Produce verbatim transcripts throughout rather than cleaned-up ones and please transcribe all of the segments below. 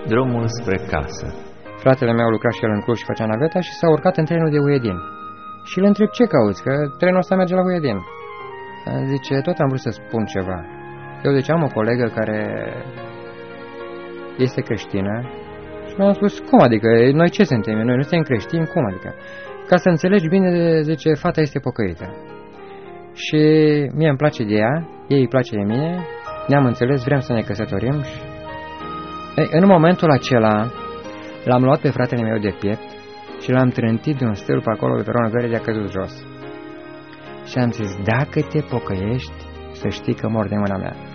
Drumul spre casă. Fratele meu lucra și el în Cluj și făcea naveta și s-a urcat în trenul de Huedin. Și îl întreb: ce cauți? Că trenul ăsta merge la Huedin. Zice: tot am vrut să spun ceva. Eu, deci, am o colegă care este creștină și mi-am spus: cum adică? Noi ce suntem? Noi nu suntem creștini? Cum adică? Ca să înțelegi bine, zice, fata este pocăită. Și mie îmi place de ea, ei îi place de mine, ne-am înțeles, vrem să ne căsătorim. Și... Ei, în momentul acela l-am luat pe fratele meu de piept și l-am trântit de un stâlp acolo pe peronul verde, de-a căzut jos. Și am zis: dacă te pocăiești, să știi că mor de mâna mea.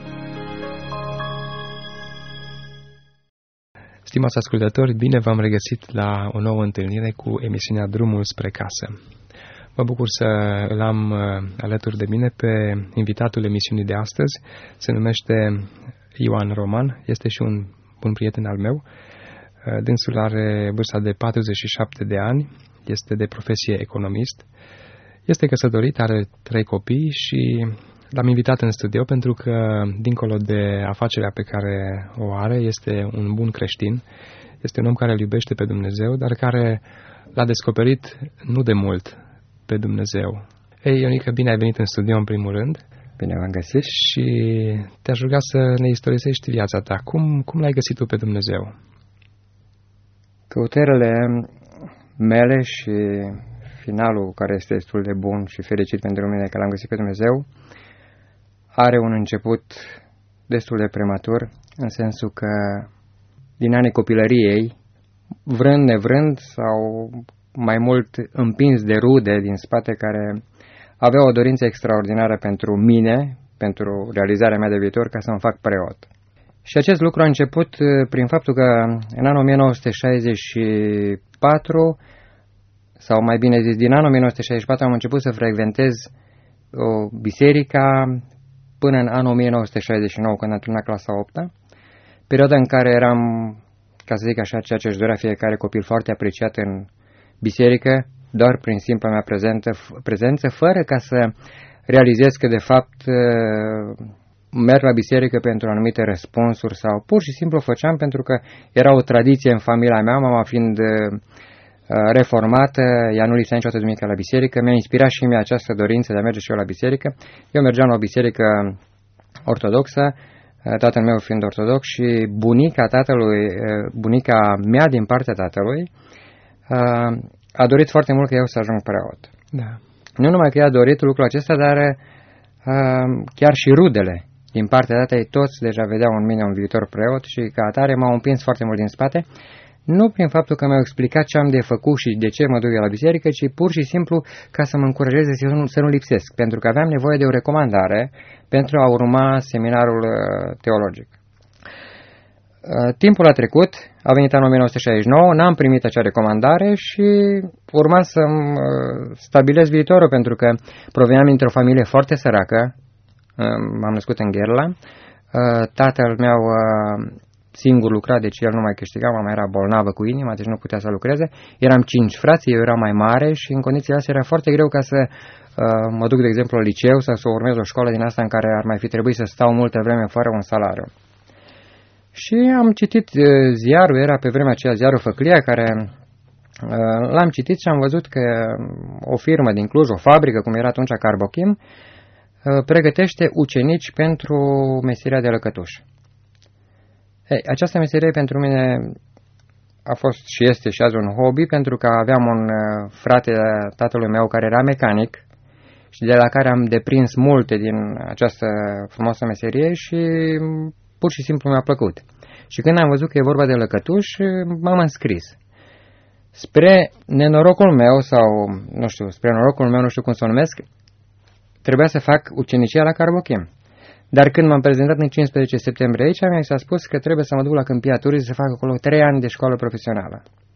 Stimați ascultători, bine v-am regăsit la o nouă întâlnire cu emisiunea Drumul spre casă. Mă bucur să îl am alături de mine pe invitatul emisiunii de astăzi. Se numește Ioan Roman, este și un bun prieten al meu. Dânsul are vârsta de patruzeci și șapte de ani, este de profesie economist, este căsătorit, are trei copii și l-am invitat în studio pentru că, dincolo de afacerea pe care o are, este un bun creștin, este un om care îl iubește pe Dumnezeu, dar care l-a descoperit nu de mult pe Dumnezeu. Ei, Ionica, bine ai venit în studio în primul rând. Bine v-am găsit. Și te-aș ruga să ne istorisești viața ta. Cum, cum l-ai găsit tu pe Dumnezeu? Căutările mele și finalul, care este destul de bun și fericit pentru mine că l-am găsit pe Dumnezeu, are un început destul de prematur, în sensul că din anii copilăriei, vrând nevrând sau mai mult împins de rude din spate care aveau o dorință extraordinară pentru mine, pentru realizarea mea de viitor, ca să mă fac preot. Și acest lucru a început prin faptul că în anul o mie nouă sute șaizeci și patru, sau mai bine zis, din anul o mie nouă sute șaizeci și patru am început să frecventez o biserica până în anul o mie nouă sute șaizeci și nouă, când am terminat clasa a opta, perioada în care eram, ca să zic așa, ceea ce își dorea fiecare copil, foarte apreciat în biserică, doar prin simpla mea prezență, prezență, fără ca să realizez că, de fapt, merg la biserică pentru anumite răspunsuri sau pur și simplu făceam pentru că era o tradiție în familia mea, mama fiind reformată, ea nu lipsea niciodată duminică la biserică, mi-a inspirat și mie această dorință de a merge și eu la biserică. Eu mergeam la o biserică ortodoxă, tatăl meu fiind ortodox, și bunica tatălui, bunica mea din partea tatălui, a dorit foarte mult că eu să ajung preot. Da. Nu numai că ea a dorit lucrul acesta, dar chiar și rudele din partea tatei, toți deja vedeau în mine un viitor preot și ca atare m-au împins foarte mult din spate. Nu prin faptul că mi-au explicat ce am de făcut și de ce mă duc eu la biserică, ci pur și simplu ca să mă încurajeze să nu, să nu lipsesc, pentru că aveam nevoie de o recomandare pentru a urma seminarul teologic. Timpul a trecut, a venit anul o mie nouă sute șaizeci și nouă, n-am primit acea recomandare și urma să-mi stabilez viitorul, pentru că proveneam dintr-o familie foarte săracă, m-am născut în Gherla, tatăl meu singur lucra, deci el nu mai câștiga, mama era bolnavă cu inima, deci nu putea să lucreze. Eram cinci frați, eu eram mai mare și în condițiile astea era foarte greu ca să uh, mă duc, de exemplu, la liceu sau să urmez o școală din asta în care ar mai fi trebuit să stau multă vreme fără un salariu. Și am citit uh, ziarul, era pe vremea aceea ziarul Făclia, care uh, l-am citit și am văzut că o firmă din Cluj, o fabrică, cum era atunci Carbochim, uh, pregătește ucenici pentru meseria de lăcătuș. Ei, această meserie pentru mine a fost și este și azi un hobby, pentru că aveam un frate tatălui meu care era mecanic și de la care am deprins multe din această frumoasă meserie și pur și simplu mi-a plăcut. Și când am văzut că e vorba de lăcătuș, m-am înscris. Spre nenorocul meu, sau nu știu, spre norocul meu, nu știu cum să o numesc, trebuia să fac ucenicia la Carbochim. Dar când m-am prezentat în cincisprezece septembrie aici, mi s-a spus că trebuie să mă duc la Câmpia Turii să fac acolo trei ani de școală profesională.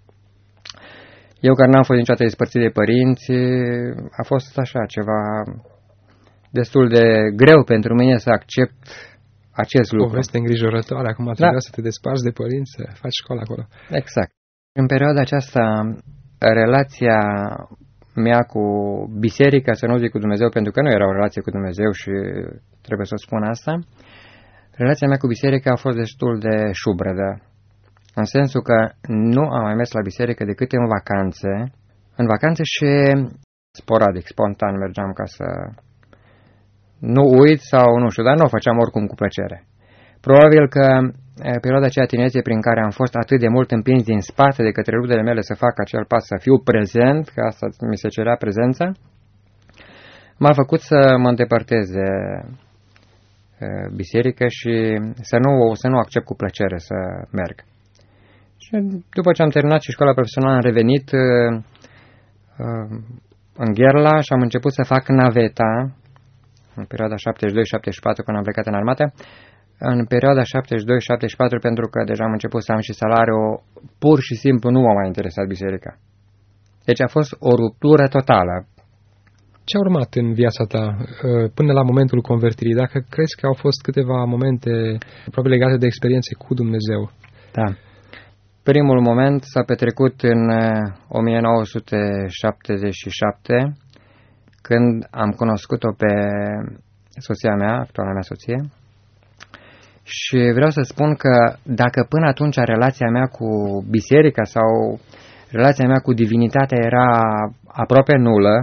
Eu, care n-am fost niciodată despărțit de părinți, a fost așa ceva destul de greu pentru mine să accept acest lucru. O poveste îngrijorătoare, acum trebuia da. să te desparți de părinți, să faci școală acolo. Exact. În perioada aceasta, relația mea cu biserica, să nu zic cu Dumnezeu, pentru că nu era o relație cu Dumnezeu și trebuie să spun asta, relația mea cu biserica a fost destul de șubredă. în sensul că nu am mai mers la biserică decât în vacanțe, în vacanțe și sporadic, spontan mergeam ca să nu uit sau nu știu, dar nu o făceam oricum cu plăcere. Probabil că perioada aceea tinerețe prin care am fost atât de mult împins din spate de către rudele mele să fac acel pas, să fiu prezent, că asta mi se cerea prezența, m-a făcut să mă îndepărtez de biserică și să nu, să nu accept cu plăcere să merg. Și după ce am terminat și școala profesională, am revenit în Gherla și am început să fac naveta în perioada șaptezeci și doi șaptezeci și patru, când am plecat în armată. În perioada șaptezeci și doi șaptezeci și patru, pentru că deja am început să am și salariu, pur și simplu nu m-a mai interesat biserica. Deci a fost o ruptură totală. Ce a urmat în viața ta până la momentul convertirii? Dacă crezi că au fost câteva momente probabil legate de experiențe cu Dumnezeu? Da. Primul moment s-a petrecut în o mie nouă sute șaptezeci și șapte, când am cunoscut-o pe soția mea, actuala mea soție. Și vreau să spun că dacă până atunci relația mea cu biserica sau relația mea cu divinitatea era aproape nulă,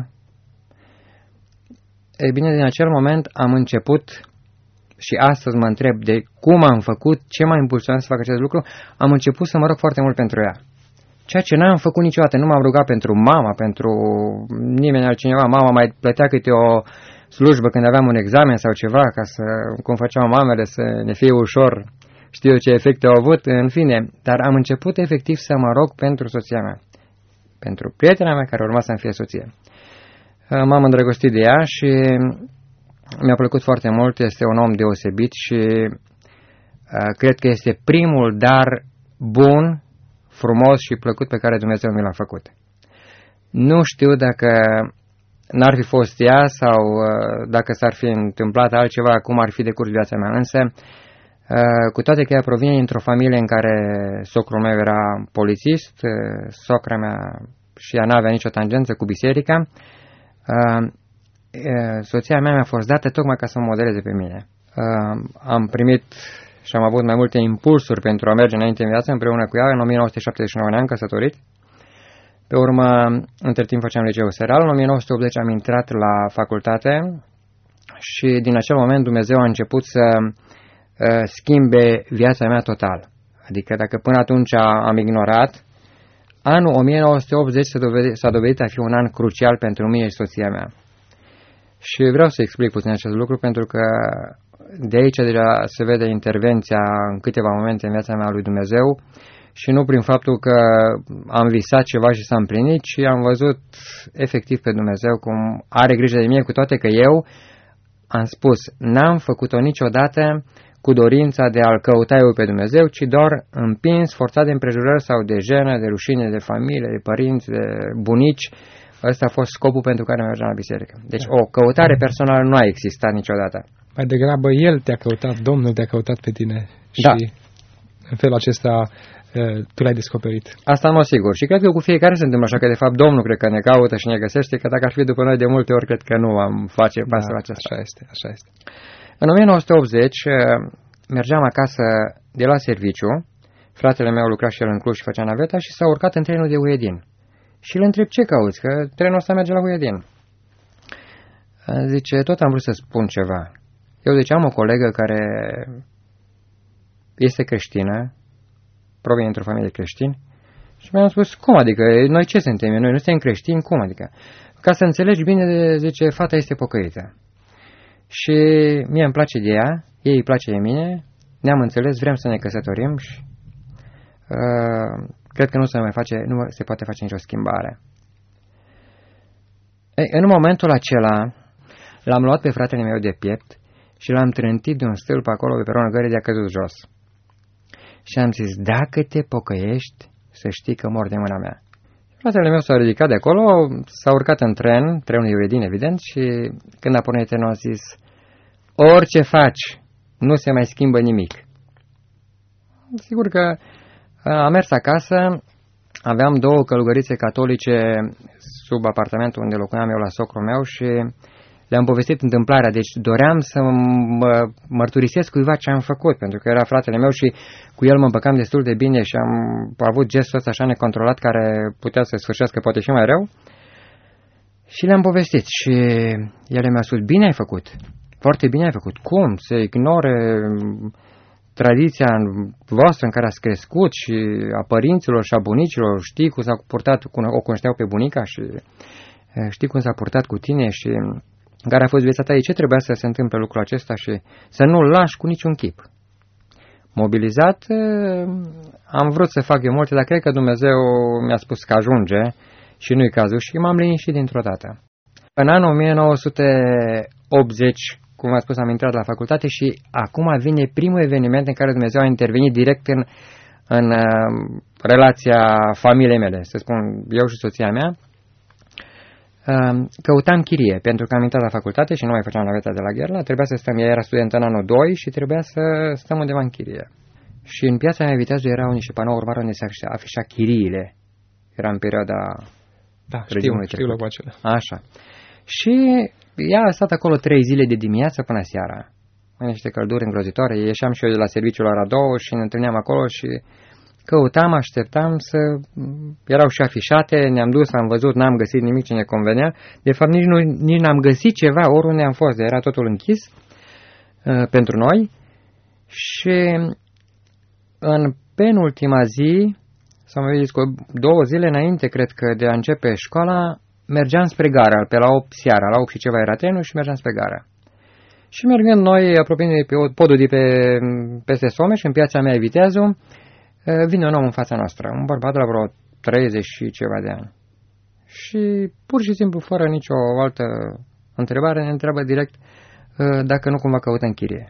e bine, din acel moment am început, și astăzi mă întreb de cum am făcut, ce m-a impulsionat să fac acest lucru, am început să mă rog foarte mult pentru ea. Ceea ce n-am făcut niciodată, nu m-am rugat pentru mama, pentru nimeni altcineva. Mama mai plătea câte o slujbă când aveam un examen sau ceva, ca să, cum făceau mamele, să ne fie ușor, știu ce efecte au avut, în fine. Dar am început efectiv să mă rog pentru soția mea, pentru prietena mea care urma să-mi fie soție. M-am îndrăgostit de ea și mi-a plăcut foarte mult, este un om deosebit și uh, cred că este primul dar bun, frumos și plăcut pe care Dumnezeu mi l-a făcut. Nu știu dacă n-ar fi fost ea sau uh, dacă s-ar fi întâmplat altceva, cum ar fi decurs viața mea, însă uh, cu toate că ea provine dintr-o familie în care socrul meu era polițist, uh, socra mea și ea n-avea nicio tangență cu biserica, uh, soția mea mi-a fost dată tocmai ca să mă modeleze pe mine. Uh, am primit și am avut mai multe impulsuri pentru a merge înainte în viață împreună cu ea. În o mie nouă sute șaptezeci și nouă ne-am căsătorit. Pe urmă, între timp făceam liceu seral. În o mie nouă sute optzeci am intrat la facultate și din acel moment Dumnezeu a început să uh, schimbe viața mea total. Adică dacă până atunci am ignorat, anul o mie nouă sute optzeci s-a dovedit, s-a dovedit a fi un an crucial pentru mine și soția mea. Și vreau să explic puțin acest lucru, pentru că de aici deja se vede intervenția în câteva momente în viața mea lui Dumnezeu și nu prin faptul că am visat ceva și s-a împlinit, ci am văzut efectiv pe Dumnezeu cum are grijă de mine, cu toate că eu am spus, n-am făcut-o niciodată cu dorința de a-L căuta eu pe Dumnezeu, ci doar împins, forțat de împrejurări sau de jenă, de rușine, de familie, de părinți, de bunici. Ăsta a fost scopul pentru care mergeam la biserică. Deci o căutare personală nu a existat niciodată. Mai degrabă El te-a căutat, Domnul te-a căutat pe tine și da. În felul acesta tu l-ai descoperit. Asta în mod sigur. Și cred că cu fiecare se întâmplă așa, că de fapt Domnul cred că ne caută și ne găsește, că dacă ar fi după noi de multe ori, cred că nu am face pasul da, acesta. Așa este, așa este. În o mie nouă sute optzeci mergeam acasă de la serviciu, fratele meu lucra și el în Cluj și făcea naveta și s-a urcat în trenul de Huiedin. Și îl întreb, ce cauți? Că trenul ăsta merge la Huiedin. Zice, tot am vrut să spun ceva. Eu, zice, am o colegă care este creștină, provine într-o familie de creștini, și mi-am spus, cum adică? Noi ce suntem? Noi nu suntem creștini? Cum adică? Ca să înțelegi bine, zice, fata este pocăită. Și mie îmi place de ea, ei îi place de mine, ne-am înțeles, vrem să ne căsătorim și uh, cred că nu se mai face, nu se poate face nicio schimbare. Ei, în momentul acela l-am luat pe fratele meu de piept și l-am trântit de un stâlp acolo pe peronul gării, de-a căzut jos. Și am zis, dacă te pocăiești, să știi că mor de mâna mea. Fratele meu s-a ridicat de acolo, s-a urcat în tren, trenul Huiedin, evident, și când a pornit trenul a zis, orice faci, nu se mai schimbă nimic. Sigur că am mers acasă, aveam două călugărițe catolice sub apartamentul unde locuiam eu la socrul meu și le-am povestit întâmplarea, deci doream să mă mărturisesc cuiva ce am făcut, pentru că era fratele meu și cu el mă împăcam destul de bine și am avut gestul ăsta așa necontrolat care putea să sfârșească poate și mai rău. Și le-am povestit și ele mi-au spus, bine ai făcut, foarte bine ai făcut, cum? Se ignore tradiția voastră în care ați crescut și a părinților și a bunicilor, știi cum s-a purtat, o cunoșteau pe bunica și știi cum s-a purtat cu tine și care a fost viața ta, ce trebuia să se întâmple lucrul acesta și să nu-l lași cu niciun chip. Mobilizat, am vrut să fac eu multe, dar cred că Dumnezeu mi-a spus că ajunge și nu-i cazul și m-am liniștit dintr-o dată. În anul o mie nouă sute optzeci, cum am spus, am intrat la facultate și acum vine primul eveniment în care Dumnezeu a intervenit direct în, în uh, relația familiei mele, să spun eu și soția mea. Uh, căutam chirie, pentru că am intrat la facultate și nu mai făceam naveta de la Gherla, trebuia să stăm, ea era student în anul doi și trebuia să stăm undeva în chirie. Și în piața mea Viteazul erau niște panouri mari unde se afișa chiriile. Era în perioada... Da, știu, știu locul acela. Așa. Și ea a stat acolo trei zile de dimineață până seara. În niște călduri îngrozitoare. Ieșeam și eu de la serviciul la ora două și ne întâlneam acolo și căutam, așteptam să... Erau și afișate, ne-am dus, am văzut, n-am găsit nimic ce ne convenea. De fapt, nici, nu, nici n-am găsit ceva oriunde am fost. Era totul închis uh, pentru noi. Și în penultima zi, sau mai zis, cu două zile înainte, cred că, de a începe școala, mergeam spre gara, pe la opt seara, la opt și ceva era trenul și mergeam spre gara. Și mergând noi, apropiind de pe podul de pe, peste Someș, în piața mea Viteazu, vine un om în fața noastră, un bărbat de la vreo treizeci și ceva de ani. Și pur și simplu, fără nicio altă întrebare, ne întreabă direct dacă nu cumva căută în chirie.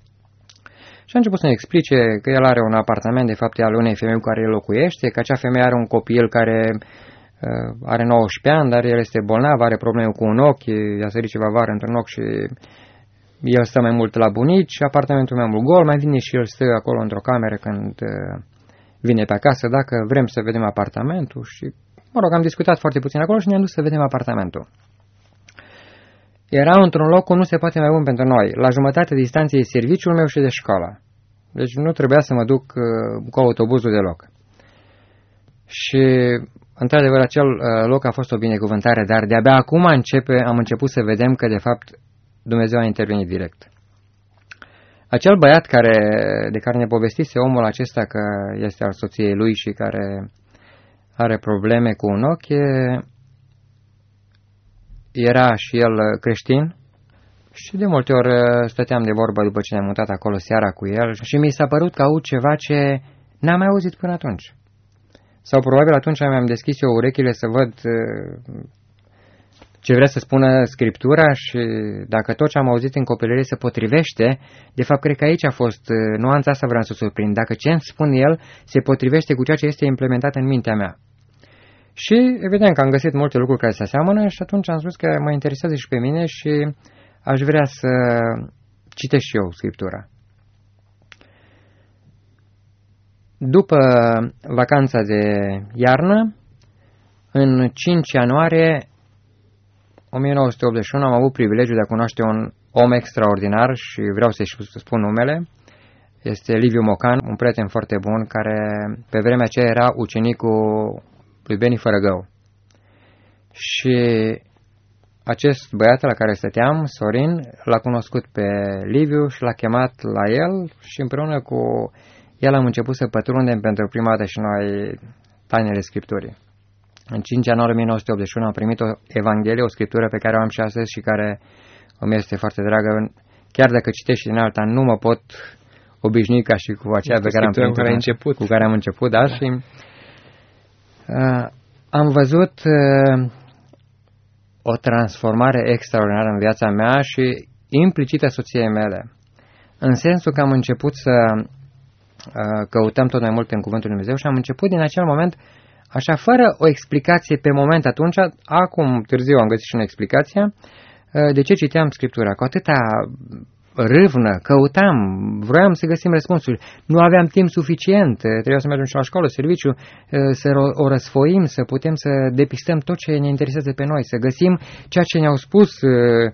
Și a început să ne explice că el are un apartament, de fapt, al unei femei cu care el locuiește, că acea femeie are un copil care uh, are nouăsprezece ani, dar el este bolnav, are probleme cu un ochi, i-a sărit ceva vară într-un ochi și el stă mai mult la bunici, apartamentul mai mult gol, mai vine și el stă acolo într-o cameră când uh, vine pe acasă, dacă vrem să vedem apartamentul și, mă rog, am discutat foarte puțin acolo și ne-am dus să vedem apartamentul. Era într-un loc unde nu se poate mai bun pentru noi, la jumătate de distanță e serviciul meu și de școală. Deci nu trebuia să mă duc uh, cu autobuzul deloc. Și, într-adevăr, acel uh, loc a fost o binecuvântare, dar de-abia acum începe, am început să vedem că, de fapt, Dumnezeu a intervenit direct. Acel băiat care, de care ne povestise omul acesta că este al soției lui și care are probleme cu un ochi, era și el creștin și de multe ori stăteam de vorbă după ce ne-am mutat acolo seara cu el și mi s-a părut că aud ceva ce n-am mai auzit până atunci. Sau probabil atunci mi-am deschis eu urechile să văd ce vrea să spună Scriptura și dacă tot ce am auzit în copilărie se potrivește, de fapt cred că aici a fost nuanța asta, vreau să surprind. Dacă ce îmi spune el se potrivește cu ceea ce este implementat în mintea mea. Și evident că am găsit multe lucruri care se aseamănă și atunci am spus că mă interesează și pe mine și aș vrea să citesc și eu Scriptura. După vacanța de iarnă, în cinci ianuarie o mie nouă sute optzeci și unu am avut privilegiul de a cunoaște un om extraordinar și vreau să-i spun numele. Este Liviu Mocan, un prieten foarte bun care pe vremea aceea era ucenicul lui Beni Fărăgău. Și acest băiat la care stăteam, Sorin, l-a cunoscut pe Liviu și l-a chemat la el și împreună cu el am început să pătrundem pentru prima dată și noi tainele Scripturii. În cinci ianuarie o mie nouă sute optzeci și unu am primit o Evanghelie, o Scriptură pe care o am și astăzi și care îmi este foarte dragă. Chiar dacă citești din alta, nu mă pot obișnui ca și cu aceea pe care am primit, cu care, început. cu care am început, da? Și uh, am văzut uh, o transformare extraordinară în viața mea și implicită soției mele. În sensul că am început să uh, căutăm tot mai mult în Cuvântul Lui Dumnezeu și am început din acel moment așa, fără o explicație pe moment atunci, acum târziu am găsit și o explicație, de ce citeam Scriptura. Cu atâta râvnă, căutam, vroiam să găsim răspunsuri. Nu aveam timp suficient, trebuia să mergem și la școală, serviciu, să o răsfoim, să putem să depistăm tot ce ne interesează pe noi, să găsim ceea ce ne-au spus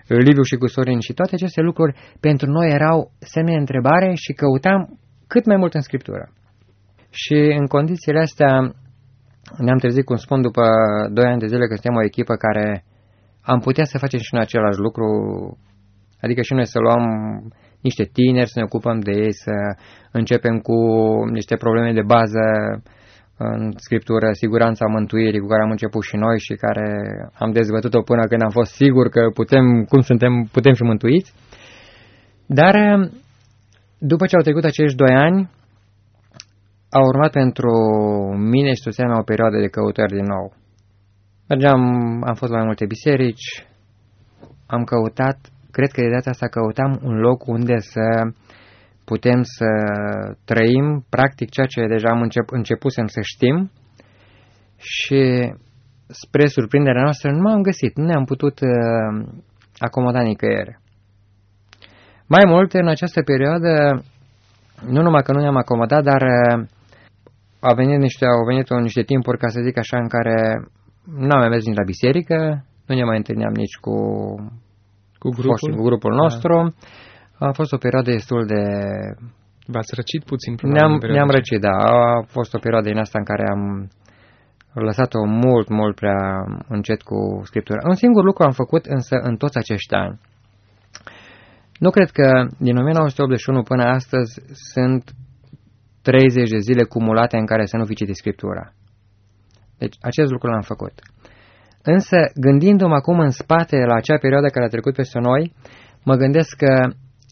Liviu și cu Sorin, și toate aceste lucruri pentru noi erau semne de întrebare și căutam cât mai mult în Scriptură. Și în condițiile astea ne-am trezit, cum spun, după doi ani de zile că suntem o echipă care am putea să facem și noi același lucru, adică și noi să luăm niște tineri, să ne ocupăm de ei, să începem cu niște probleme de bază în Scriptură, siguranța mântuirii cu care am început și noi și care am dezbătut-o până când am fost sigur că putem, cum suntem, putem fi mântuiți. Dar după ce au trecut acești doi ani, a urmat pentru mine și soția mea o perioadă de căutări din nou. Mergeam, am fost la mai multe biserici, am căutat, cred că de data asta căutam un loc unde să putem să trăim practic ceea ce deja am încep, începusem să știm și spre surprinderea noastră nu m-am găsit, nu ne-am putut uh, acomoda nicăieri. Mai mult, în această perioadă, nu numai că nu ne-am acomodat, dar uh, a venit niște, au venit niște timpuri, ca să zic așa, în care n-am mai mers nici la biserică, nu ne mai întâlneam nici cu, cu, grupul? cu grupul nostru. Da. A fost o perioadă destul de... V-ați răcit puțin? Ne-am, ne-am răcit, da. A fost o perioadă din asta în care am lăsat-o mult, mult prea încet cu Scriptura. Un singur lucru am făcut însă în toți acești ani. Nu cred că din o mie nouă sute optzeci și unu până astăzi sunt treizeci de zile cumulate în care să nu fi citit Scriptura. Deci acest lucru l-am făcut. Însă, gândindu-mă acum în spate la acea perioadă care a trecut peste noi, mă gândesc că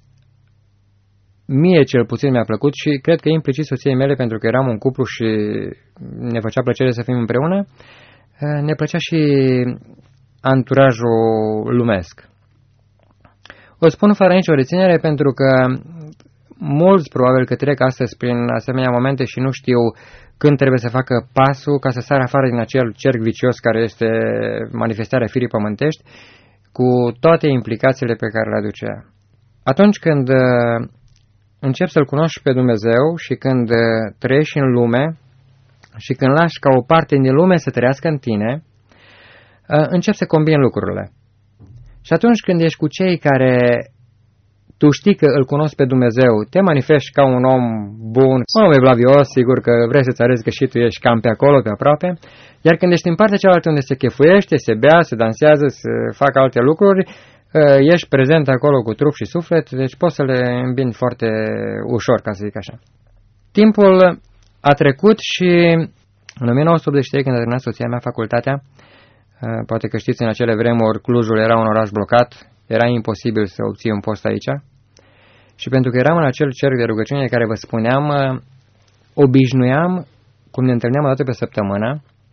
mie cel puțin mi-a plăcut și cred că implicit soției mele, pentru că eram un cuplu și ne făcea plăcere să fim împreună, ne plăcea și anturajul lumesc. O spun fără nicio reținere pentru că mulți probabil că trec astăzi prin asemenea momente și nu știu când trebuie să facă pasul ca să sară afară din acel cerc vicios care este manifestarea firii pământești, cu toate implicațiile pe care le aduce. Atunci când începi să-L cunoști pe Dumnezeu și când trăiești în lume și când lași ca o parte din lume să trăiască în tine, începi să combini lucrurile. Și atunci când ești cu cei care tu știi că îl cunosc pe Dumnezeu, te manifesti ca un om bun, un om evlavios, sigur că vrei să-ți arăți că și tu ești cam pe acolo, pe aproape, iar când ești în partea cealaltă unde se chefuiește, se bea, se dansează, se fac alte lucruri, ești prezent acolo cu trup și suflet, deci poți să le îmbini foarte ușor, ca să zic așa. Timpul a trecut și în o mie nouă sute optzeci și trei, când a terminat soția mea facultatea, poate că știți, în acele vremuri Clujul era un oraș blocat, era imposibil să obții un post aici. Și pentru că eram în acel cerc de rugăciune care vă spuneam, obișnuiam, cum ne întâlneam o dată pe săptămână,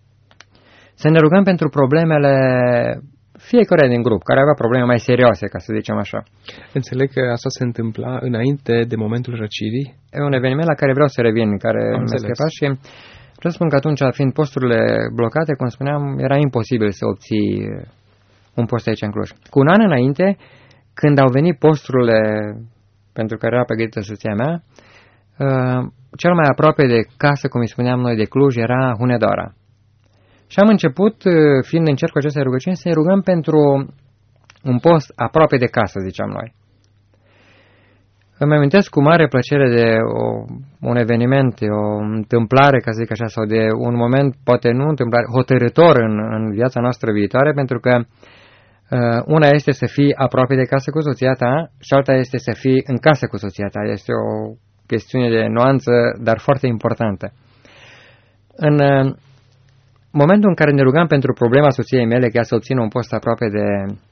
să ne rugăm pentru problemele fiecare din grup, care avea probleme mai serioase, ca să zicem așa. Înțeleg că asta se întâmpla înainte de momentul răcirii? E un eveniment la care vreau să revin, care mi-a scăpat și vreau să spun că atunci, fiind posturile blocate, cum spuneam, era imposibil să obții un post aici în Cluj. Cu un an înainte, când au venit posturile pentru care era pregătită soția mea, cel mai aproape de casă, cum îi spuneam noi, de Cluj, era Hunedoara. Și am început, fiind în cercul acestei rugăciuni, să-i rugăm pentru un post aproape de casă, ziceam noi. Îmi amintesc cu mare plăcere de o, un eveniment, de o întâmplare, ca să zic așa, sau de un moment, poate nu întâmplare, hotărâtor în, în viața noastră viitoare, pentru că uh, una este să fii aproape de casă cu soția ta și alta este să fii în casă cu soția ta. Este o chestiune de nuanță, dar foarte importantă. În uh, momentul în care ne rugam pentru problema soției mele, că ea să obțină un post aproape de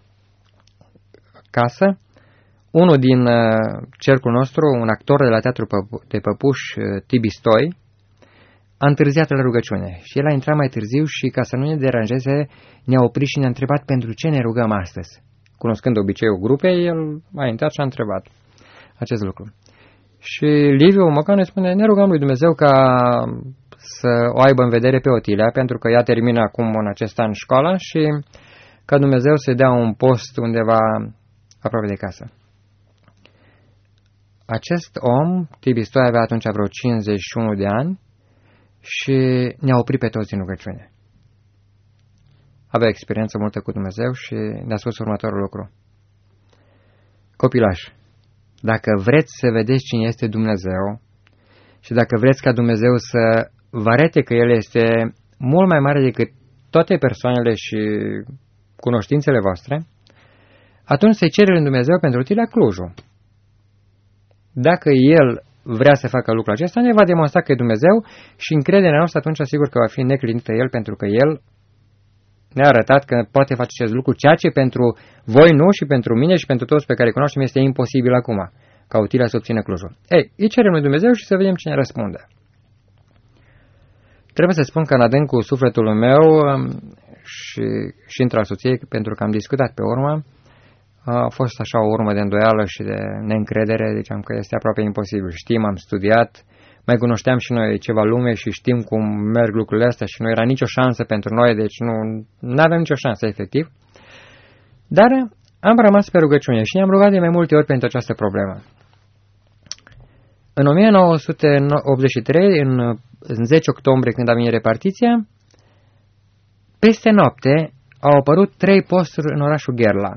casă, unul din cercul nostru, un actor de la Teatru de Păpuș, Tibi Stoi, a întârziat la rugăciune și el a intrat mai târziu și, ca să nu ne deranjeze, ne-a oprit și ne-a întrebat pentru ce ne rugăm astăzi. Cunoscând obiceiul grupei, el a intrat și a întrebat acest lucru. Și Liviu Mocan ne spune, ne rugăm lui Dumnezeu ca să o aibă în vedere pe Otilia, pentru că ea termină acum în acest an școala și ca Dumnezeu să dea un post undeva aproape de casă. Acest om, Tibi Stoi, avea atunci vreo cincizeci și unu de ani și ne-a oprit pe toți în rugăciune. Avea experiență multă cu Dumnezeu și ne-a spus următorul lucru. Copilași, dacă vreți să vedeți cine este Dumnezeu și dacă vreți ca Dumnezeu să vă arate că El este mult mai mare decât toate persoanele și cunoștințele voastre, atunci să-i cere lui Dumnezeu pentru tine Clujul. Dacă El vrea să facă lucrul acesta, ne va demonstra că e Dumnezeu și încrederea noastră atunci asigur că va fi neclinită El, pentru că El ne-a arătat că poate face acest lucru, ceea ce pentru voi nu și pentru mine și pentru toți pe care îi cunoaștem este imposibil acum, ca Utila să obțină Clujul. Ei, îi cerem lui Dumnezeu și să vedem cine răspunde. Trebuie să spun că în adâncul sufletului meu și, și între al soției, pentru că am discutat pe urmă, a fost așa o urmă de îndoială și de neîncredere, ziceam că este aproape imposibil. Știm, am studiat, mai cunoșteam și noi ceva lume și știm cum merg lucrurile astea și nu era nicio șansă pentru noi, deci nu avem nicio șansă, efectiv. Dar am rămas pe rugăciune și ne-am rugat de mai multe ori pentru această problemă. În o mie nouă sute optzeci și trei, în, în zece octombrie, când a venit repartiția, peste noapte au apărut trei posturi în orașul Gherla.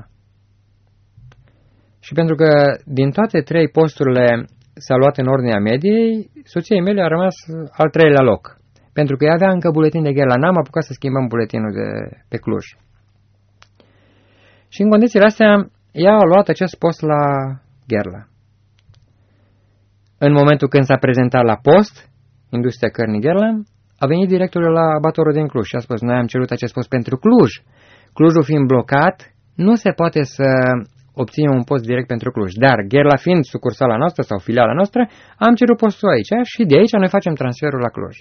Și pentru că din toate trei posturile s-a luat în ordinea mediei, soției mele a rămas al treilea loc. Pentru că ea avea încă buletin de Gherla. N-am apucat să schimbăm buletinul de pe Cluj. Și în condițiile astea, ea a luat acest post la Gherla. În momentul când s-a prezentat la post, Industria Cărnii Gherla, a venit directorul la abatorul din Cluj și a spus: noi am cerut acest post pentru Cluj. Clujul fiind blocat, nu se poate să obținem un post direct pentru Cluj. Dar Gherla fiind sucursala noastră sau filiala noastră, am cerut postul aici și de aici noi facem transferul la Cluj.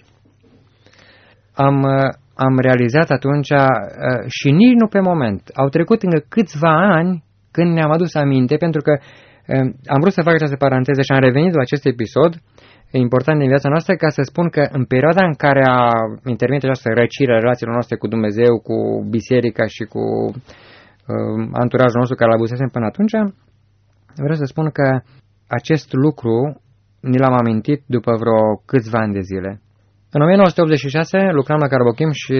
Am, am realizat atunci și nici nu pe moment. Au trecut încă câțiva ani când ne-am adus aminte, pentru că am vrut să fac această paranteză și am revenit la acest episod important din viața noastră ca să spun că în perioada în care a intervenit această răcire a relațiilor noastre cu Dumnezeu, cu biserica și cu uh, anturajul nostru care l-abusesem până atunci, vreau să spun că acest lucru ni l-am amintit după vreo câțiva ani de zile. În o mie nouă sute optzeci și șase lucram la Carbochim și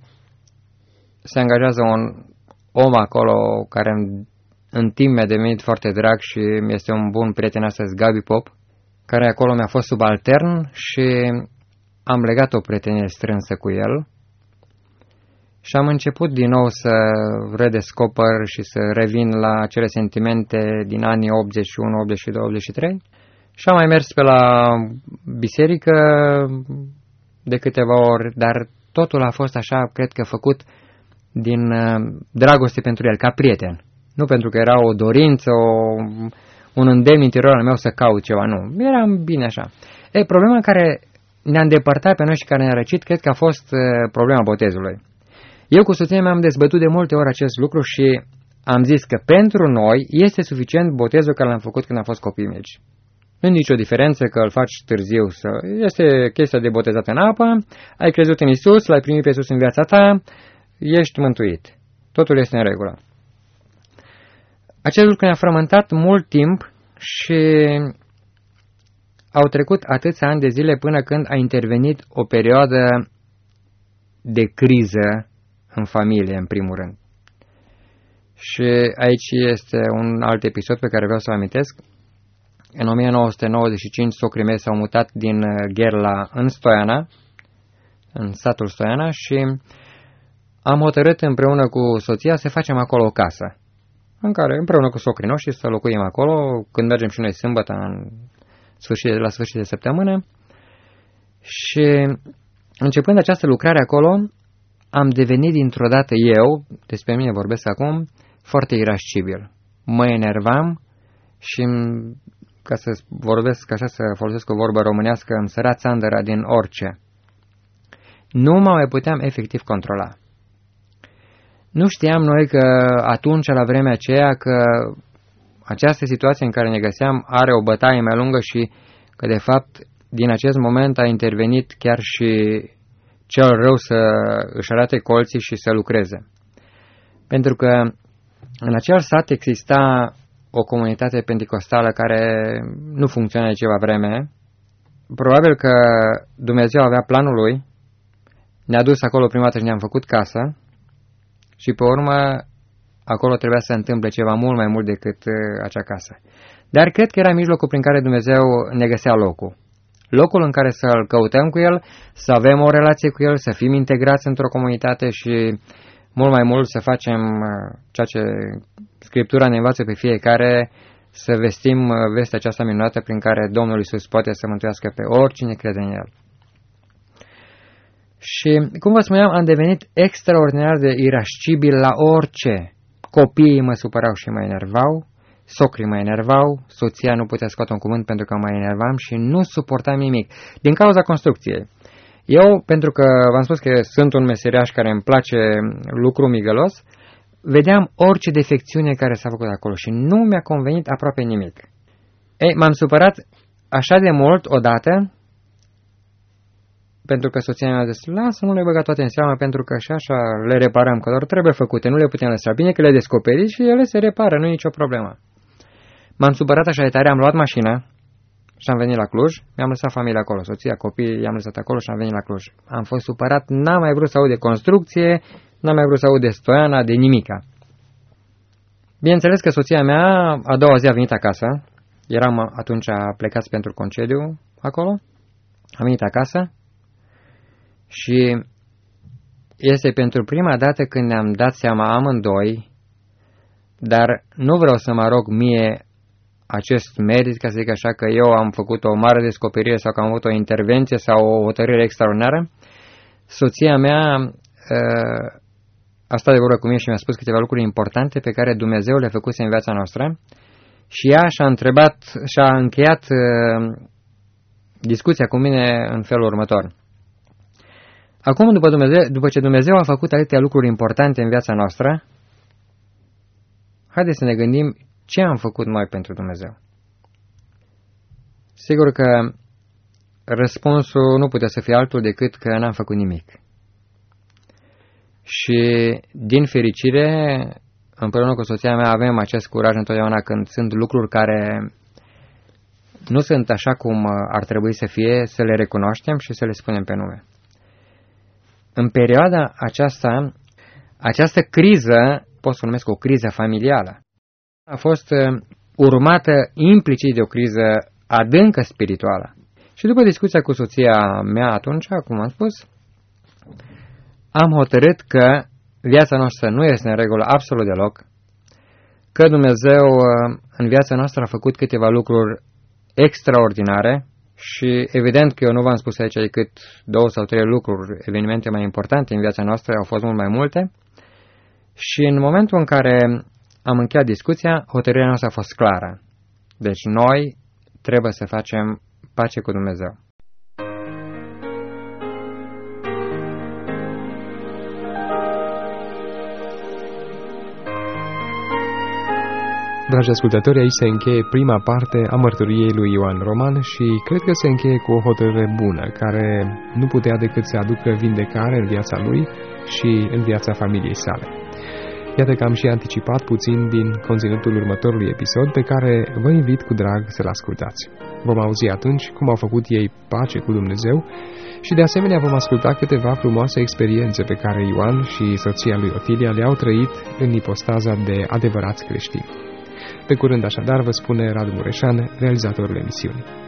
se angajează un om acolo care în timp mi-a devenit foarte drag și este un bun prieten astăzi, Gabi Pop, care acolo mi-a fost subaltern și am legat o prietenie strânsă cu el și am început din nou să redescoper și să revin la acele sentimente din anii optzeci și unu, optzeci și doi, optzeci și trei și am mai mers pe la biserică de câteva ori, dar totul a fost așa, cred că făcut din dragoste pentru el, ca prieten. Nu pentru că era o dorință, o, un îndemn interior al meu să caut ceva, nu. Eram bine așa. E, problema care ne-a îndepărtat pe noi și care ne-a răcit, cred că a fost e, problema botezului. Eu cu soția mea am dezbătut de multe ori acest lucru și am zis că pentru noi este suficient botezul care l-am făcut când am fost copii mici. Nu nicio diferență că îl faci târziu. Să... Este chestia de botezat în apă, ai crezut în Isus, l-ai primit pe Isus în viața ta, ești mântuit. Totul este în regulă. Acest lucru ne-a frământat mult timp și au trecut atâția ani de zile până când a intervenit o perioadă de criză în familie, în primul rând. Și aici este un alt episod pe care vreau să-l amintesc. În o mie nouă sute nouăzeci și cinci, socrii mei s-au mutat din Gherla în Stoiana, în satul Stoiana, și am hotărât împreună cu soția să facem acolo o casă, în care împreună cu socrii noștri să locuim acolo, când mergem și noi sâmbătă în sfârșit, la sfârșit de săptămână. Și începând această lucrare acolo, am devenit dintr-o dată eu, despre mine vorbesc acum, foarte irascibil. Mă enervam și, ca să vorbesc așa, să folosesc o vorbă românească, îmi sărea țandăra din orice. Nu mă mai puteam efectiv controla. Nu știam noi că atunci, la vremea aceea, că această situație în care ne găseam are o bătaie mai lungă și că, de fapt, din acest moment a intervenit chiar și cel rău să își arate colții și să lucreze. Pentru că în acel sat exista o comunitate penticostală care nu funcționa de ceva vreme. Probabil că Dumnezeu avea planul lui, ne-a dus acolo prima dată și ne-am făcut casă și pe urmă acolo trebuia să se întâmple ceva mult mai mult decât acea casă. Dar cred că era mijlocul prin care Dumnezeu ne găsea locul. Locul în care să-L căutăm cu El, să avem o relație cu El, să fim integrați într-o comunitate și mult mai mult să facem ceea ce Scriptura ne învață pe fiecare, să vestim vestea aceasta minunată prin care Domnul Iisus poate să mântuiască pe oricine crede în El. Și, cum vă spuneam, am devenit extraordinar de irascibil la orice. Copiii mă supărau și mă enervau, socrii mă enervau, soția nu putea scoate un cuvânt pentru că mă enervam și nu suportam nimic, din cauza construcției. Eu, pentru că v-am spus că sunt un meseriaș care îmi place lucru migălos, vedeam orice defecțiune care s-a făcut acolo și nu mi-a convenit aproape nimic. Ei, m-am supărat așa de mult odată, pentru că soția mea a zis, lasă, nu le băga toate în seamă, pentru că și așa le reparăm, că doar trebuie făcute, nu le putem lăsa. Bine că le descoperi și ele se repară, nu e nicio problemă. M-am supărat așa de tare, am luat mașina și am venit la Cluj, mi-am lăsat familia acolo, soția, copiii, i-am lăsat acolo și am venit la Cluj. Am fost supărat, n-am mai vrut să aud de construcție, n-am mai vrut să aud de Stoiana, de nimica. Bineînțeles că soția mea a doua zi a venit acasă, eram atunci plecați pentru concediu acolo, am venit acasă și este pentru prima dată când ne-am dat seama amândoi, dar nu vreau să mă rog mie acest merit, ca să zic așa, că eu am făcut o mare descoperire sau că am avut o intervenție sau o hotărâre extraordinară. Soția mea uh, a stat de vorbă cu mine și mi-a spus câteva lucruri importante pe care Dumnezeu le-a făcut în viața noastră și ea și-a întrebat, și-a încheiat uh, discuția cu mine în felul următor. Acum, după, Dumnezeu, după ce Dumnezeu a făcut atâtea lucruri importante în viața noastră, haideți să ne gândim ce am făcut noi pentru Dumnezeu. Sigur că răspunsul nu putea să fie altul decât că n-am făcut nimic. Și, din fericire, împreună cu soția mea avem acest curaj întotdeauna când sunt lucruri care nu sunt așa cum ar trebui să fie, să le recunoaștem și să le spunem pe nume. În perioada aceasta, această criză, pot să o numesc o criză familială, a fost urmată implicit de o criză adâncă spirituală. Și după discuția cu soția mea atunci, cum am spus, am hotărât că viața noastră nu este în regulă absolut deloc, că Dumnezeu în viața noastră a făcut câteva lucruri extraordinare și evident că eu nu v-am spus aici decât două sau trei lucruri, evenimente mai importante în viața noastră, au fost mult mai multe și în momentul în care am încheiat discuția, hotărârea noastră a fost clară. Deci noi trebuie să facem pace cu Dumnezeu. Dragi ascultători, aici se încheie prima parte a mărturiei lui Ioan Roman și cred că se încheie cu o hotărâre bună, care nu putea decât să aducă vindecare în viața lui și în viața familiei sale. Iată că am și anticipat puțin din conținutul următorului episod, pe care vă invit cu drag să-l ascultați. Vom auzi atunci cum au făcut ei pace cu Dumnezeu și de asemenea vom asculta câteva frumoase experiențe pe care Ioan și soția lui Otilia le-au trăit în ipostaza de adevărați creștini. Pe curând așadar, vă spune Radu Mureșan, realizatorul emisiunii.